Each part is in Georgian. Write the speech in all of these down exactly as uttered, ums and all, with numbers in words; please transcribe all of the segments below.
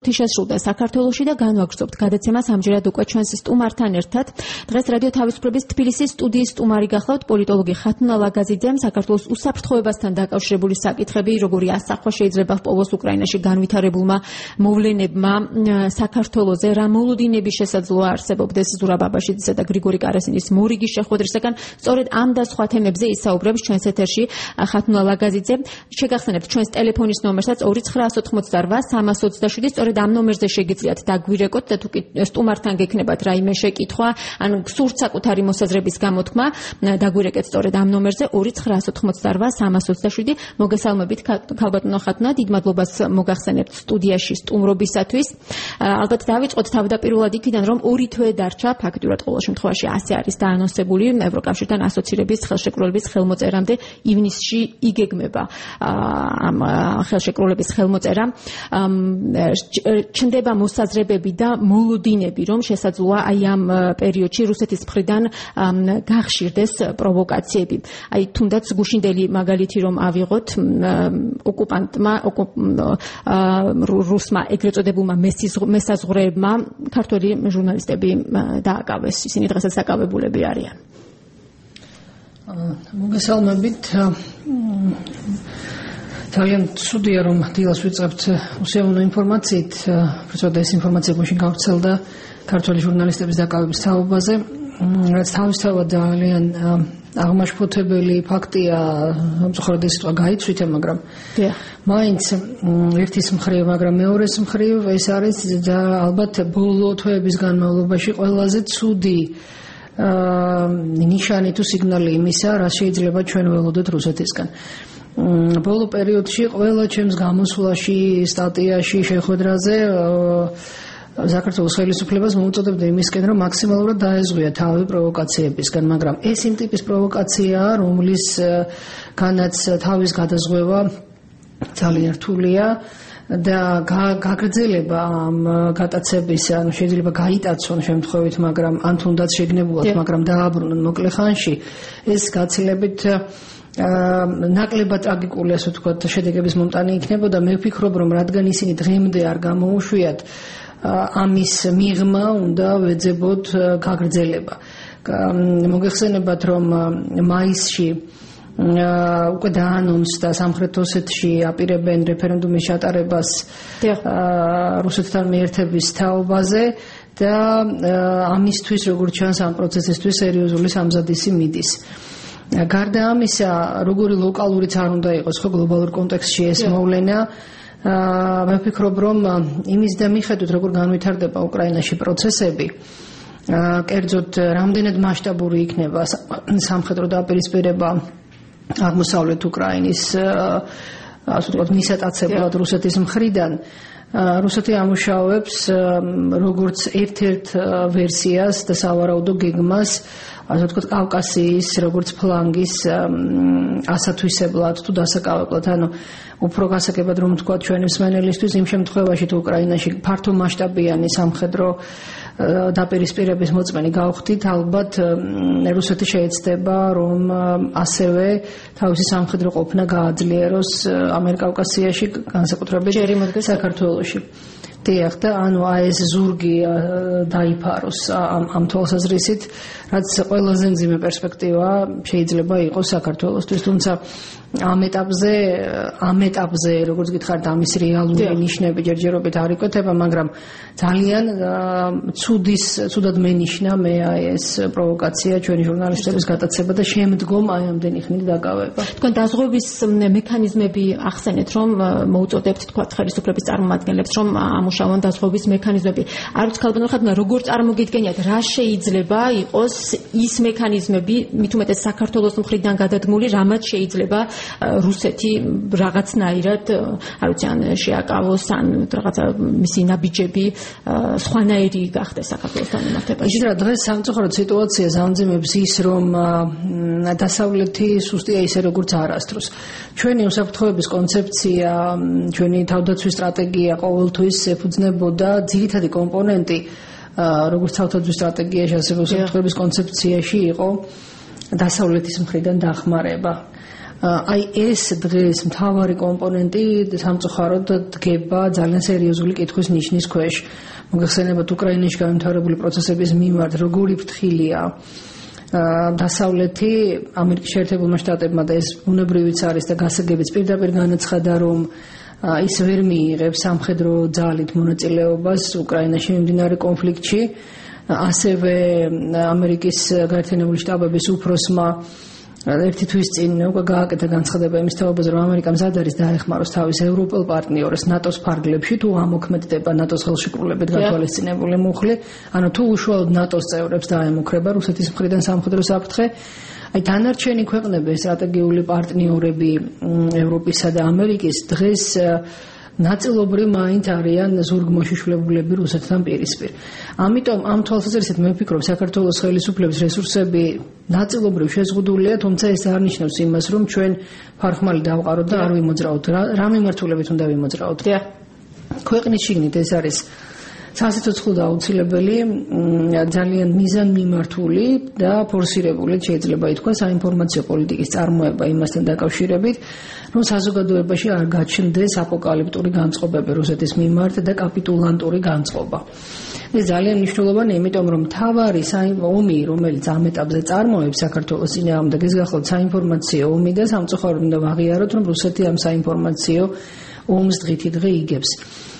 ხუთი შესრულდა საქართველოში და განვაგრძობთ გადაცემას ამჯერად უკვე ჩვენს სტუმართან ერთად. დღეს რადიო თავისუფლების თბილისის სტუდიის სტუმარი გახლავთ პოლიტოლოგი ხათუნა ლაგაზიძე, საქართველოს უსაფრთხოებასთან დაკავშირებული საკითხები, როგორი ასახვა შეიძლება ჰპოვოს უკრაინაში განვითარებულმა მოვლენებმა საქართველოზე, რა მოლოდინები შესაძლოა არსებობდეს ზურაბ აბაშიძისა და გრიგორი კარასინის მორიგის შეხვედრისაგან. სწორედ ამ და სხვა თემებზე ისაუბრებს ჩვენს ეთერში ხათუნა ლაგაზიძე. შეგახსენებთ ჩვენს ტელეფონის ნომერსაც ორი ცხრა ოცდაოთხმოცდარვა სამას ოცდაშვიდი. სწორედ ამ ნომერზე შეგიძლიათ დაგვირეკოთ და თუ სტუმართან გექნებათ რაიმე შეკითხვა, ან გსურთ საკუთარი მოსაზრების გამოთქმა, დაგვირეკეთ სწორედ ამ ნომერზე ორი ცხრა ოცდაოთხმოცდარვა სამას ოცდაშვიდი. მოგესალმებით ქალბატონო ხათუნა, დიდ მადლობას მოგახსენებთ სტუდიაში სტუმრობისათვის. ალბათ დავიწყოთ თავდაპირველად იქიდან, რომ ორი თვე დარჩა, ფაქტურად ყოველ შემთხვევაში ასე არის დაანონსებული, ევროკავშირთან ასოცირების ხელშეკრულების ხელმოწერამდე ივნისში იგეგმება ამ ხელშეკრულების ხელმოწერა. ჩნდება მოსაზრებები და მოლოდინები, რომ შესაძლოა აი ამ პერიოდში რუსეთის მხრიდან გახშირდეს პროვოკაციები. აი თუნდაც გუშინდელი მაგალითი რომ ავიღოთ, ოკუპანტმა რუსმა ეგრეთ წოდებულმა მესაზღვრეებმა ქართველი ჟურნალისტები დააკავეს. ისინი დღესაც დაკავებულები არიან. მოგესალმებით. ძალიან ცუდია რომ დილას ვიწყებთ უსიამოვნო ინფორმაციით, პროცედურა ეს ინფორმაცია გუშინ გავრცელდა ქართველი ჟურნალისტების დაკავების თაობაზე, რაც თავისთავად ძალიან აღმაშფოთებელი ფაქტია, სამწუხაროდ ეს სიტყვა გაიცვით, მაგრამ მაინც ერთის მხრივ, მაგრამ მეორეს მხრივ ეს არის და ალბათ ბოლო თვეების განმავლობაში ყველაზე ცუდი ნიშანი თუ სიგნალი იმისა, რა შეიძლება ჩვენ ველოდოთ რუსეთისგან. ბოლო პერიოდში ყველა ჩემს გამოსვლაში, სტატიაში, შეხვედრაზე საქართველოს ხელისუფლებას მოუწოდებდა იმისკენ, რომ მაქსიმალურად დაეზღვია თავი პროვოკაციებისგან, მაგრამ ეს იმ ტიპის პროვოკაციაა, რომლის განაც თავის გადაზღვევა ძალიან რთულია და გაგრძელება ამ გატაცების, ანუ შეიძლება გაიტაცონ შემთხვევით, მაგრამ ან თუნდაც შეგნებულად, მაგრამ დააბრუნონ მოკლე ხანში, ეს გაცილებით ნაკლებად ტრაგიკული, ასე ვთქვათ, შედეგების მომტანი იქნებოდა. მე ვფიქრობ, რომ რადგან ისინი დღემდე არ გამოუშვიათ, ამის მიღმა უნდა ვეძებოთ გაგრძელება. მოგეხსენებათ, რომ მაისში უკვე დაანონსდა სამხრეთ ოსეთში აპირებენ რეფერენდუმის ჩატარებას რუსეთთან მიერთების თაობაზე და ამისთვის, როგორც ჩანს, ამ პროცესისთვის სერიოზული სამზადისი მიდის. გარდა ამისა, როგორი ლოკალურიც არ უნდა იყოს, ხო, გლობალურ კონტექსტში ეს მოვლენა, მე ვფიქრობ, რომ იმის და მიხედვით, როგორ განვითარდება უკრაინაში პროცესები, კერძოდ რამდენად მასშტაბური იქნება სამხედრო დაპირისპირება აღმოსავლეთ უკრაინის, ასე ვთქვათ, მისატაცებლად რუსეთის მხრიდან, რუსეთი ამუშავებს როგორც ერთ-ერთ ვერსიას და სავარაუდო გეგმას, ასე ვთქვათ, კავკასიის როგორც ფლანგის ასათვისებლად თუ დასაკავებლად, ანუ უფრო გასაგებად რომ ვთქვათ ჩვენი მსმენელისთვის, იმ შემთხვევაში თუ უკრაინაში ფართო მასშტაბიანი სამხედრო დაპირისპირების მოწმენი გავხდით, ალბათ რუსეთი შეეცდება, რომ ასევე თავისი სამხედრო ყოფნა გააძლიეროს ამიერკავკასიაში, განსაკუთრებით საქართველოში. დიახ, და ანუ აი ეს ზურგი დაიფაროს ამ თვალსაზრისით, რაც ყველაზე მძიმე პერსპექტივა შეიძლება იყოს საქართველოსთვის, თუმცა ამ ეტაპზე, ამ ეტაპზე, როგორც გითხარით, ამის რეალური ნიშნები ჯერჯერობით არ იკვეთება, მაგრამ ძალიან ცუდის, ცუდად მენიშნა მე აი ეს პროვოკაცია ჩვენი ჟურნალისტების გატაცება და შემდგომ აი ამდენი ხნით დაკავება. თქვენ დაზღვევის მექანიზმები ახსენეთ, რომ მოუწოდებთ თქვათ ხელისუფლების წარმომადგენლებს, რომ ამუშავონ დაზღვევის მექანიზმები. არ ვიცი ქალბატონო ხათუნა, როგორ წარმოგიდგენიათ, რა შეიძლება იყოს ის მექანიზმები, მით უმეტეს საქართველოს მხრიდან გადადგმული, რამაც შეიძლება რუსეთი რაღაცნაირად, არ ვიცი, ან შეაკავოს, ან რაღაცა მისი ნაბიჯები სხვანაირი გახდეს საქართველოსთან მიმართებაში. იცით რა, დღეს სამწუხაროდ სიტუაცია ზამძიმებს ის, რომ დასავლეთი სუსტია ისე როგორც არასდროს. ჩვენი უსაფრთხოების კონცეფცია, ჩვენი თავდაცვის სტრატეგია ყოველთვის ეფუძნებოდა ძირითადი კომპონენტი, როგორც თავდაცვის სტრატეგიაში, ასევე უსაფრთხოების კონცეფციაში იყო დასავლეთის მხრიდან დახმარება. აი ეს დღეს მთავარი კომპონენტი სამწუხაროდ დგება ძალიან სერიოზული კითხვის ნიშნის ქვეშ. მოგეხსენებათ უკრაინაში გამართული პროცესების მიმართ როგორი ფრთხილია დასავლეთი ამერიკის შეერთებულმა შტატებმა და ეს ბუნებრივიც არის და გასაგებიც პირდაპირ განაცხადა რომ ის ვერ მიიღებს სამხედრო ძალით მონაწილეობას უკრაინაში მიმდინარე კონფლიქტში. ასევე ამერიკის გაერთიანებული შტატების უფროსმა ერთი თვის წინ უკვე გააკეთა განცხადება იმის თაობაზე, რომ ამერიკა მზად არის დაეხმაროს თავის ევროპელ პარტნიორებს ნატოს ფარგლებში, თუ ამოქმედდება ნატოს ხელშეკრულებით გათვალისწინებული მუხლი, ანუ თუ უშუალოდ ნატოს წევრებს დაემუქრება რუსეთის მხრიდან სამხედრო საფრთხე. აი დანარჩენი ქვეყნები, სტრატეგიული პარტნიორები ევროპისა და ამერიკის დღეს ნაწილობრივ მაინც არიან ზურგმოშიშვლებულები რუსეთთან პირისპირ. ამიტომ ამ თვალსაზრისით მე ვფიქრობ, საქართველოს ხელისუფლების რესურსები ნაწილობრივ შეზღუდულია, თუმცა ეს არ ნიშნავს იმას, რომ ჩვენ ფარხმალი დავყაროთ და არ ვიმოძრაოთ. რა მიმართულებით უნდა ვიმოძრაოთ? ქვეყნის შიგნით ეს არის სასიცოცხლო და აუცილებელი, ძალიან მიზანმიმართული და ფორსირებული შეიძლება ითქვა საინფორმაციო პოლიტიკის წარმოება იმასთან დაკავშირებით, რომ საზოგადოებაში არ გაჩნდეს აპოკალიპტური განწყობები რუსეთის მიმართ და კაპიტულანტური განწყობა. ეს ძალიან მნიშვნელოვანია, იმიტომ რომ მთავარი ომი, რომელიც ამ ეტაპზე წარმოებს საქართველოს წინააღმდეგ, ეს გახლავთ საინფორმაციო ომი და სამწუხაროდ უნდა ვაღიაროთ, რომ რუსეთი ამ საინფორმაციო ომს დღითი დღე იგებს.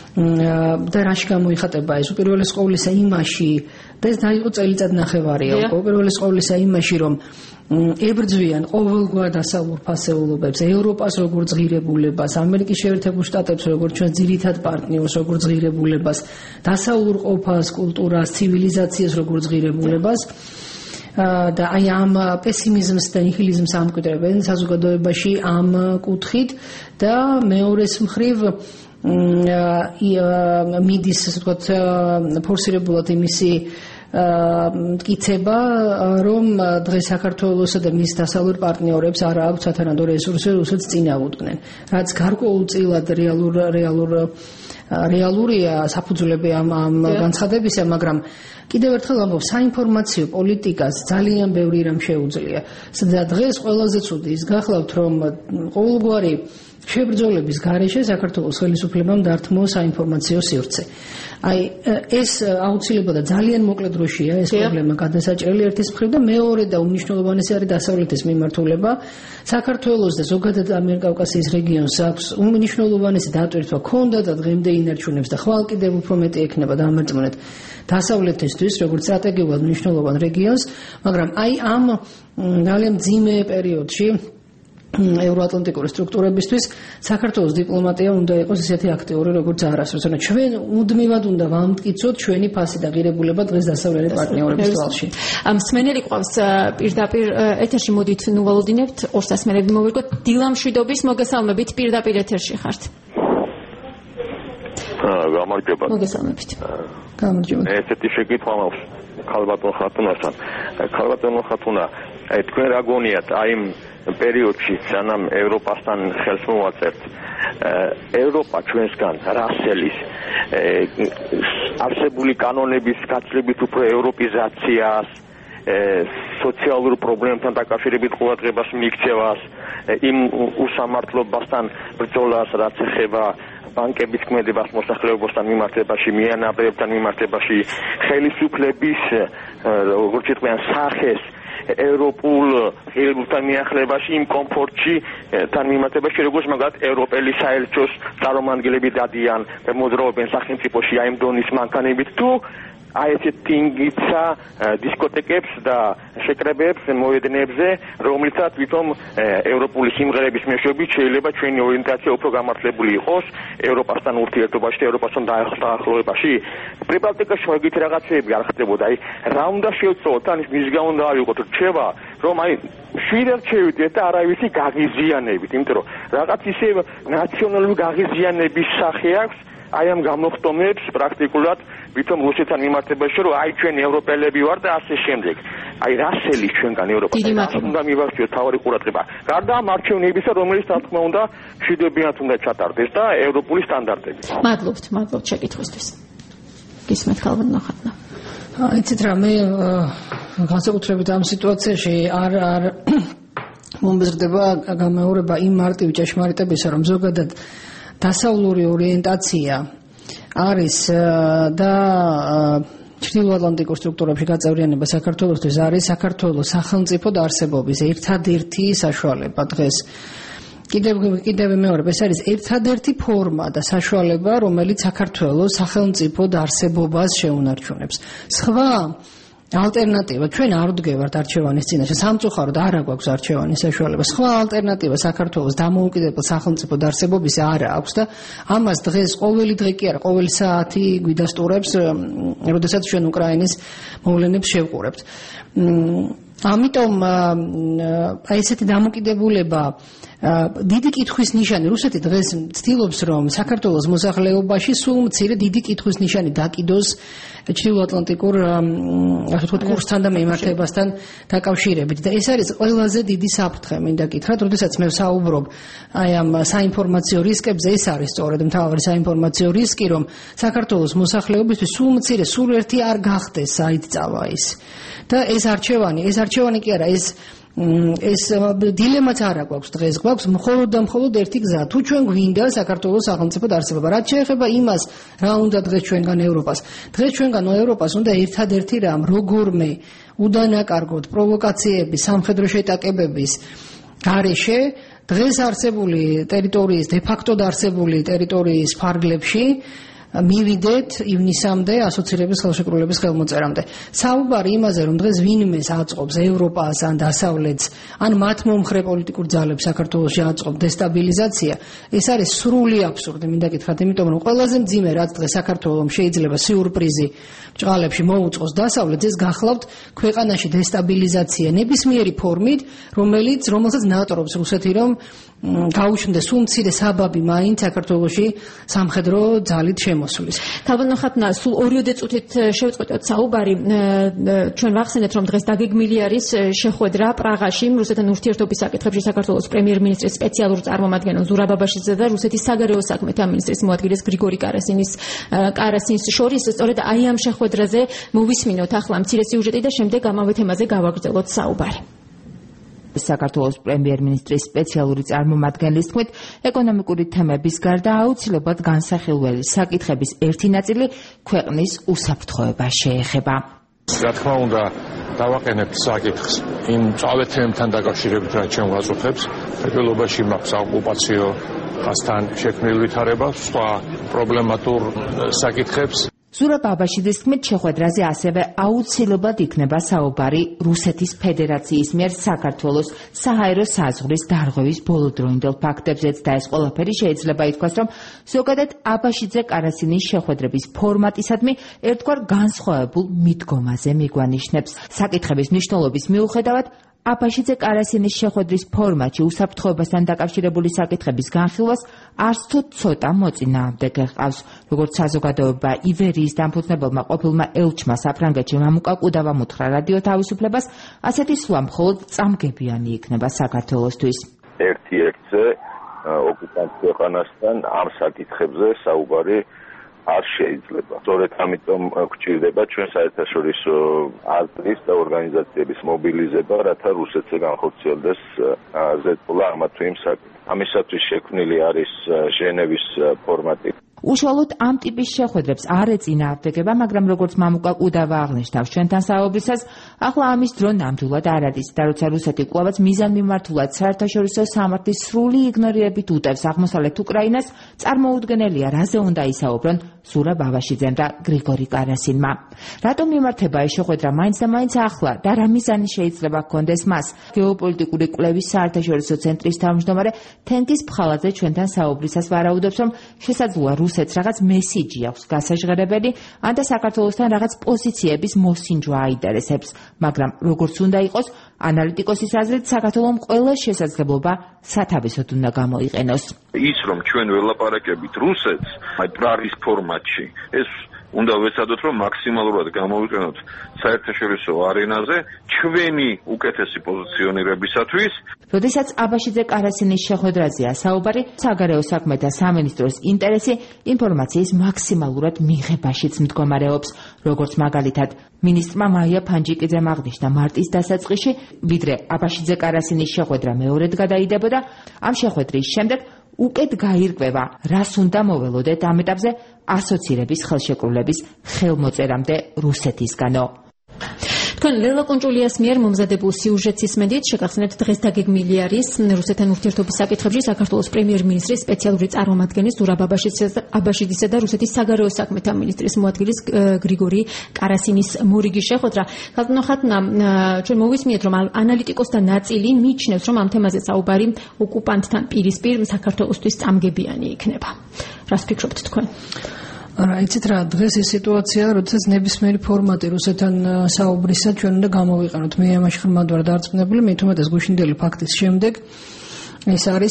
და რაში გამოიხატება ეს უპირველეს ყოვლისა იმაში და ეს დაიყო წელიწად ნახევარია უპირველეს ყოვლისა იმაში რომ ებრძვიან ყოველგვარ დასავლურ ფასეულობებს ევროპას როგორც ღირებულებას ამერიკის შეერთებულ შტატებს როგორც ჩვენ ძირითად პარტნიორს როგორც ღირებულებას დასავლურ ყოფას კულტურას ცივილიზაციას როგორც ღირებულებას და აი ამ პესიმიზმს და ნიჰილიზმს ამკვიდრებენ საზოგადოებაში ამ კუთხით და მეორეს მხრივ მიდის ასე ვთქვათ ფორსირებულად იმისი მტკიცება რომ დღეს საქართველოსა და მის დასავლურ პარტნიორებს არ აქვს სათანადო რესურსი რუსეთს წინააღმდნენ რაც გარკვეულწილად რეალურ რეალურ რეალურია საფუძვლები ამ ამ განცხადებისა მაგრამ კიდევ ერთხელ ამბობ საინფორმაციო პოლიტიკას ძალიან ბევრი რამ შეუძლია და დღეს ყველაზე ცუდი ის გახლავთ რომ ყოველგვარი შებრძოლების გარეშე საქართველოს ხელისუფლებამ დართმო საინფორმაციო სივრცე. აი ეს აუცილებლად და ძალიან მოკლე დროშია ეს პრობლემა გადასაჭრელი ერთის მხრივ და მეორე და უმნიშვნელოვანესი არის დასავლეთის მიმართულება. საქართველოს და ზოგადად ამიერკავკასიის რეგიონს აქვს უმნიშვნელოვანესი დატვირთვა ქონდა და დღემდე ინარჩუნებს და ხვალ კიდევ უფრო მეტი ექნება დამარწმუნეთ დასავლეთისთვის როგორც სტრატეგიულად მნიშვნელოვან რეგიონს, მაგრამ აი ამ ძალიან მძიმე პერიოდში ევროატლანტიკური სტრუქტურებისთვის საქართველოს დიპლომატია უნდა იყოს ისეთი აქტიური როგორც არასდროს. ანუ ჩვენ უდმივად უნდა ვამტკიცოთ ჩვენი ფასი და ღირებულება დღეს დასავლელი პარტნიორების თვალში. მსმენელი ყავს პირდაპირ ეთერში მოდით ნუ ვალოდინებთ ორ სასმელები მოვირგოთ დილამშვიდობის მოგესალმებით პირდაპირ ეთერში ხართ. გამარჯობა. მოგესალმებით. გამარჯობა. ესეთი შეკითხვა მაქვს ქალბატონ ხათუნასთან. ქალბატონ ხათუნა, აი თქვენ რა გონიათ აი პერიოდში სანამ ევროპასთან ხელს მოვაწერთ ევროპა ჩვენსგან რასელის არსებული კანონების გაცლებით უფრო ევროპიზაციას სოციალურ პრობლემებთან დაკავშირებით ყურადღებას მიქცევას იმ უსამართლობასთან ბრძოლას რაც ეხება ბანკების ქმედებას მოსახლეობასთან მიმართებაში მიანაბრებთან მიმართებაში ხელისუფლების როგორც იყვიან სახეს ევროპულ ხელისუფლებთან მიახლებაში იმ კომფორტში თან მიმართებაში როგორც მაგათ ევროპელი საელჩოს წარმომადგენლები დადიან და მოძრაობენ სახელმწიფოში აი იმ დონის მანქანებით თუ აი ეს ტინგიცა დისკოტეკებს და შეკრებებს მოედნებზე რომლითაც თვითონ ევროპული სიმღერების მეშვეობით შეიძლება ჩვენი ორიენტაცია უფრო გამართლებული იყოს ევროპასთან ურთიერთობაში და ევროპასთან დაახლოებაში პრიბალტიკაში მოგითი რაღაცეები არ ხდებოდა აი რა უნდა შევწოვოთ ან ის მის გამო უნდა ავიღოთ რჩევა რომ აი შვიდად შევიდეთ და არავისი გაღიზიანებით იმიტომ რომ რაღაც ისე ნაციონალური გაღიზიანების სახე აქვს აი ამ გამოხტომებს პრაქტიკულად ვითომ რუსეთთან მიმართებაში რომ აი ჩვენ ევროპელები ვარ და ასე შემდეგ. აი რასელი ჩვენგან ევროპასთან უნდა მივახციოთ თავარი ყურადღება. გარდა ამ არჩევნებისა, რომელიც თქმა უნდა მშვიდობიანად უნდა ჩატარდეს და ევროპული სტანდარტები. მადლობთ, მადლობთ შეკითხვისთვის. გისმენთ ქალბატონ ხათუნა. იცით რა მე განსაკუთრებით ამ სიტუაციაში არ არ მომზრდება გამეორება იმ მარტივი ჭეშმარიტებისა, რომ ზოგადად დასავლური ორიენტაცია არის და ჩრდილოატლანტიკურ სტრუქტურებში გაწევრიანება საქართველოსთვის არის საქართველოს სახელმწიფო დაარსებობის ერთადერთი საშუალება დღეს. კიდევ კიდევ მეორე, ეს არის ერთადერთი ფორმა და საშუალება, რომელიც საქართველოს სახელმწიფო დაარსებობას შეუნარჩუნებს. სხვა ალტერნატივა ჩვენ არ ვდგევართ არჩევანის წინაშე, სამწუხაროდ არ აქვს არჩევანის საშუალება. სხვა ალტერნატივა საქართველოს დამოუკიდებელ სახელმწიფო დაარსებობისა არ აქვს და ამას დღეს ყოველი დღე კი არა, ყოველი საათი გვიდასტურებს, როდესაც ჩვენ უკრაინის მოვლენებს შევყურებთ. ამიტომ აი ესეთი დამოკიდებულება დიდი კითხვის ნიშანი რუსეთი დღეს ცდილობს რომ საქართველოს მოსახლეობაში სულ მცირე დიდი კითხვის ნიშანი დაკიდოს ჩრდილოატლანტიკურ ასე ვთქვათ კურსთან და მიმართებასთან დაკავშირებით და ეს არის ყველაზე დიდი საფრთხე მინდა გითხრათ როდესაც მე ვსაუბრობ აი ამ საინფორმაციო რისკებზე ეს არის სწორედ მთავარი საინფორმაციო რისკი რომ საქართველოს მოსახლეობისთვის სულ მცირე სულ ერთი არ გახდეს საერთწავა ის და ეს არჩევანი ეს არჩევანი კი არა ეს ეს დილემაც არ აქვს დღეს გვაქვს მხოლოდ და მხოლოდ ერთი გზა თუ ჩვენ გვინდა საქართველოს სახელმწიფო დაარსება რაც შეეხება იმას რა უნდა დღეს ჩვენგან ევროპას დღეს ჩვენგან ევროპას უნდა ერთადერთი რამ როგორმე უდანაკარგოთ პროვოკაციების სამხედრო შეტაკებების გარეშე დღეს არსებული ტერიტორიის დე ფაქტო დაარსებული ტერიტორიის ფარგლებში მივიდეთ ივნისამდე ასოცირების ხელშეკრულების ხელმოწერამდე. საუბარი იმაზე, რომ დღეს ვინმეს აწყობს ევროპას ან დასავლეთს, ან მათ მომხრე პოლიტიკურ ძალებს საქართველოში აწყობს დესტაბილიზაცია, ეს არის სრული აბსურდი, მინდა გითხრათ, იმიტომ რომ ყველაზე მძიმე რაც დღეს საქართველოს შეიძლება სიურპრიზი ბჭყალებში მოუწყოს დასავლეთს, ეს გახლავთ ქვეყანაში დესტაბილიზაცია ნებისმიერი ფორმით, რომელიც რომელსაც ნატრობს რუსეთი, რომ გაუჩნდეს სულ მცირე საბაბი მაინც საქართველოში სამხედრო ძალით შემოსulis. თავად ხათნა სულ ორიოდე წუთით შევწყვეტოთ საუბარი ჩვენ ვახსენეთ რომ დღეს დაგეგმილი არის შეხვედრა პრაღაში რუსეთთან ურთიერთობის საკითხებში საქართველოს პრემიერ-მინისტრის სპეციალურ წარმომადგენელ ზურაბ ბაბაშიძე და რუსეთის საგარეო საქმეთა მინისტრის მოადგილეს გრიგორი კარასინის კარასინს შორის სწორედ აი ამ შეხვედრაზე მოვისმინოთ ახლა მცირე სიუჟეტი და შემდეგ ამავე თემაზე გავაგრძელოთ საუბარი. საქართველოს პრემიერ-მინისტრის სპეციალური წარმომადგენლის თქმით, ეკონომიკური თემების გარდა აუცილებლად განსახილველი საკითხების ერთი ნაწილი ქვეყნის უსაფრთხოებას შეეხება. რა თქმა უნდა, დავაყენებთ საკითხს იმ წავეთ თემებთან დაკავშირებით, რაც ჩვენ ვაწუხებს, ფედერალობაში მაქვს ოკუპაციო ხასთან შექმნილ ვითარებას, სხვა პრობლემატურ საკითხებს. ზურაბ ბაბაშიძის თქმით, შეხვედრაზე ასევე აუცილებლად იქნება საუბარი რუსეთის ფედერაციის მიერ საქართველოს საჰაერო საზღვრის დარღვევის ბოლოდროინდელ ფაქტებზეც და ეს ყველაფერი შეიძლება ითქვას, რომ ზოგადად აბაშიძე კარასინის შეხვედრების ფორმატისადმი ერთგვარ განსხვავებულ მიდგომაზე მიგვანიშნებს. საკითხების მნიშვნელობის მიუხედავად აბაშიძე კარასინის შეხვედრის ფორმატში უსაფრთხოებასთან დაკავშირებული საკითხების განხილვას არც თუ ცოტა მოწინააღმდეგე ჰყავს. როგორც საზოგადოება ივერიის დამფუძნებელმა ყოფილმა ელჩმა საფრანგეთში მამუკა კუდავამ უთხრა რადიო თავისუფლებას, ასეთი სვლა მხოლოდ წამგებიანი იქნება საქართველოსთვის. ერთ-ერთზე ოკუპანტ ქვეყანასთან ამ საკითხებზე საუბარი არ შეიძლება. სწორედ ამიტომ გვჭირდება ჩვენ საერთაშორისო აზრის და ორგანიზაციების მობილიზება, რათა რუსეთზე განხორციელდეს ზეწოლა ამა თუ იმ საკითხს. ამისათვის შექმნილი არის ჟენევის ფორმატი. უშუალოდ ამ ტიპის შეხვედრებს არ ეწინააღმდეგება, მაგრამ როგორც მამუკა კუდავა აღნიშნავს ჩვენთან საუბრისას, ახლა ამის დრო ნამდვილად არ არის და როცა რუსეთი კვლავაც მიზანმიმართულად საერთაშორისო სამართლის სრული იგნორირებით უტევს აღმოსავლეთ უკრაინას, წარმოუდგენელია, რაზე უნდა ისაუბრონ ზურაბ ბაბაშიძემ და გრიგორი კარასინმა. რატომ მიმართება ეს შეხვედრა მაინც და მაინც ახლა და რა მიზანი შეიძლება ჰქონდეს მას? გეოპოლიტიკური კვლევის საერთაშორისო ცენტრის თავმჯდომარე თენგიზ ფხალაძე ჩვენთან საუბრისას ვარაუდობს, რომ შესაძლოა რუსეთს რაღაც მესიჯი აქვს გასაჟღერებელი, ან და საქართველოსთან რაღაც პოზიციების მოსინჯვა აინტერესებს, მაგრამ როგორც უნდა იყოს, ანალიტიკოსის აზრით საქართველომ ყველა შესაძლებლობა სათავესოდ უნდა გამოიყენოს. ის რომ ჩვენ ველაპარაკებით რუსეთს, აი პრაღის ფორმატში, ეს უნდა ვეცადოთ, რომ მაქსიმალურად გამოვიყენოთ საერთაშორისო არენაზე ჩვენი უკეთესი პოზიციონირებისათვის. როდესაც აბაშიძე კარასინის შეხვედრაზეა საუბარი, საგარეო საქმეთა სამინისტროს ინტერესი ინფორმაციის მაქსიმალურად მიღებაშიც მდგომარეობს. როგორც მაგალითად, მინისტრმა მაია ფანჯიკიძემ აღნიშნა მარტის დასაწყისში, ვიდრე აბაშიძე კარასინის შეხვედრა მეორედ გადაიდებოდა, ამ შეხვედრის შემდეგ უკეთ გაირკვევა, რას უნდა მოველოდეთ ამ ეტაპზე ასოცირების ხელშეკრულების ხელმოწერამდე რუსეთისგანო. თქვენ ლელა კონჭულიას მიერ მომზადებულ სიუჟეტს ისმენთ, შეგახსენებთ დღეს დაგეგმილი არის რუსეთთან ურთიერთობის საკითხებში საქართველოს პრემიერ-მინისტრის სპეციალური წარმომადგენლის ზურაბ აბაშიძისა და რუსეთის საგარეო საქმეთა მინისტრის მოადგილის გრიგორი კარასინის მორიგი შეხვედრა. ხალხო ხათნა, ჩვენ მოვისმინეთ, რომ ანალიტიკოსთა ნაწილი მიიჩნევს, რომ ამ თემაზე საუბარი ოკუპანტთან პირისპირ საქართველოსთვის წამგებიანი იქნება. რას ფიქრობთ თქვენ? არა, იცით რა, დღეს ის სიტუაციაა, როდესაც ნებისმიერი ფორმატი რუსეთთან საუბრისა ჩვენ უნდა გამოვიყენოთ. მე ამაში ხმად ვარ დარწმუნებული, მე თუმეტეს გუშინდელი ფაქტის შემდეგ ეს არის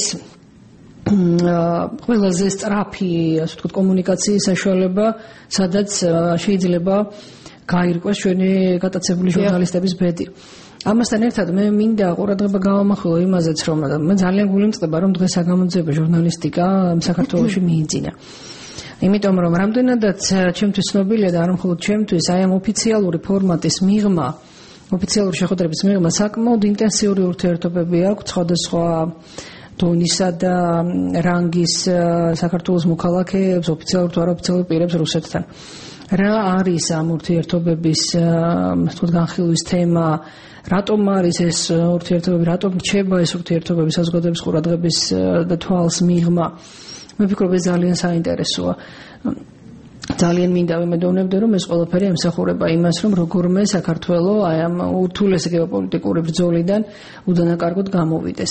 ყველაზე სწრაფი, ასე ვთქვათ, კომუნიკაციის საშუალება, სადაც შეიძლება გაირკვეს ჩვენი გატაცებული ჟურნალისტების ბედი. ამასთან ერთად მე მინდა ყურადღება გავამახვილო იმაზეც, რომ მე ძალიან გულიმწყდება, რომ დღეს საგამოძიებო ჟურნალისტიკა საქართველოში მიიძინა. იმიტომ რომ რამდენადაც ჩემთვის ცნობილია და არ მხოლოდ ჩემთვის, აი ამ ოფიციალური ფორმატის მიღმა, ოფიციალური შეხვედრების მიღმა საკმაოდ ინტენსიური ურთიერთობები აქვს სხვადასხვა დონისა და რანგის საქართველოს მოქალაქეებს, ოფიციალურ თუ არაოფიციალურ პირებს რუსეთთან. რა არის ამ ურთიერთობების თქო განხილვის თემა, რატომ არის ეს ურთიერთობები, რატომ რჩება ეს ურთიერთობები საზოგადოების ყურადღების და თვალს მიღმა. მე ვფიქრობ, ეს ძალიან საინტერესოა. ძალიან მინდა ვიმედოვნებდე, რომ ეს ყველაფერი ემსახურება იმას, რომ როგორმე საქართველოს აი ამ ურთულესი გეოპოლიტიკური ბრძოლიდან უდანაკარგოდ გამოვიდეს.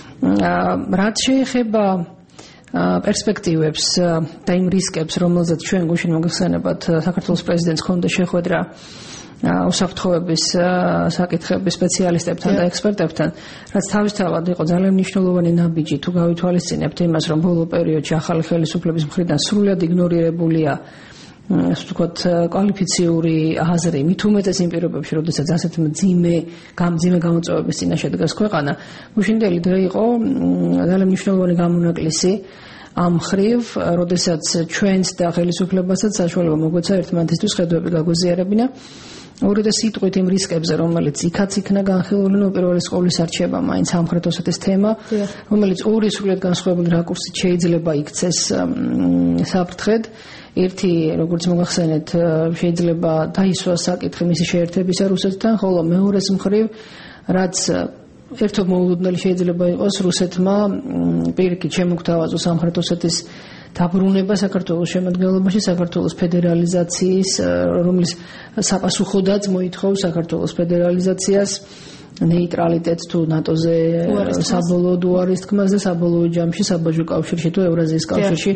რაც შეეხება პერსპექტივებს და იმ რისკებს, რომელზეც ჩვენ გუშინ მოგხსენებათ საქართველოს პრეზიდენტს ჰქონდა შეხვედრა უსაფრთხოების საკითხების სპეციალისტებთან და ექსპერტებთან, რაც თავისთავად იყო ძალიან მნიშვნელოვანი ნაბიჯი, თუ გავითვალისწინებთ იმას, რომ ბოლო პერიოდში ახალი ხელისუფლების მხრიდან სრულად იგნორირებულია, ასე ვთქვათ, კვალიფიციური აზრი, მით უმეტეს იმ პირობებში, როდესაც ასეთ მძიმე, გამძიმე გამოწვევების წინაშე დგას ქვეყანა. გუშინდელი დღე იყო ძალიან მნიშვნელოვანი გამონაკლისი ამ მხრივ, როდესაც ჩვენს და ხელისუფლებასაც საშუალება მოგვეცა ერთმანეთისთვის ხედვები გაგვეზიარებინა. ორი და სიტყვით იმ რისკებზე, რომელიც იქაც იქნა განხილული, ნუ პირველი სკოლის არჩევა, მაინც სამხრეთ ოსეთის თემა, რომელიც ორი სრულიად განსხვავებული რაკურსით შეიძლება იქცეს საფრთხედ. ერთი, როგორც მოგახსენეთ, შეიძლება დაისვას საკითხი მისი შეერთებისა რუსეთთან, ხოლო მეორეს მხრივ, რაც ერთობ მოულოდნელი შეიძლება იყოს რუსეთმა პირიქით შემოგთავაზოს სამხრეთ ოსეთის დაბრუნება საქართველოს შემადგენლობაში, საქართველოს ფედერალიზაციის, რომლის საპასუხოდაც მოითხოვს საქართველოს ფედერალიზაციას, ნეიტრალიტეტს თუ ნატოზე საბოლოოდ უარის თქმას და საბოლოო ჯამში საბაჟო კავშირში თუ ევრაზიის კავშირში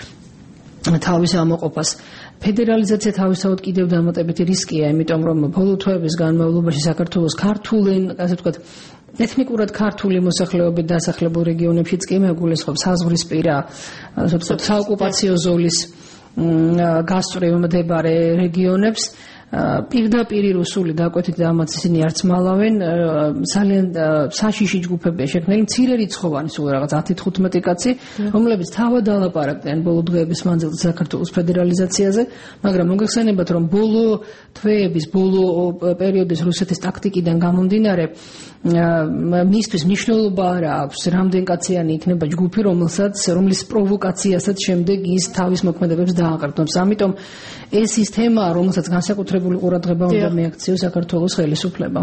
თავის ამოყოფას. ფედერალიზაცია თავისთავად კიდევ დამატებითი რისკია, იმიტომ რომ ბოლო თვეების განმავლობაში საქართველოს ქართული, ასე ვთქვათ, ეთნიკურად ქართული მოსახლეობით დასახლებულ რეგიონებშიც კი მეგულისხმობს საზღვრისპირა, ასე ვთქვათ, საოკუპაციო ზოლის გასწვრივ მდებარე რეგიონებს. პირდაპირ რუსული დაკვეთით და ამაც ისინი არც მალავენ, ძალიან საშიში ჯგუფებია შექმნილი, მცირე რიცხოვანი, სულ რაღაც ათი თხუთმეტი კაცი, რომლებიც თავად ალაპარაკდნენ ბოლო დღეების მანძილზე საქართველოს ფედერალიზაციაზე, მაგრამ მოგეხსენებათ, რომ ბოლო თვეების, ბოლო პერიოდის რუსეთის ტაქტიკიდან გამომდინარე, მისთვის მნიშვნელობა არ აქვს, რამდენ კაციანი იქნება ჯგუფი, რომელსაც, რომლის პროვოკაციასაც შემდეგ ის თავის მოქმედებებს დააყრდნობს. ამიტომ ეს ის თემაა, რომელსაც განსაკუთრებული ყურადღება უნდა მიაქციოს საქართველოს ხელისუფლებამ.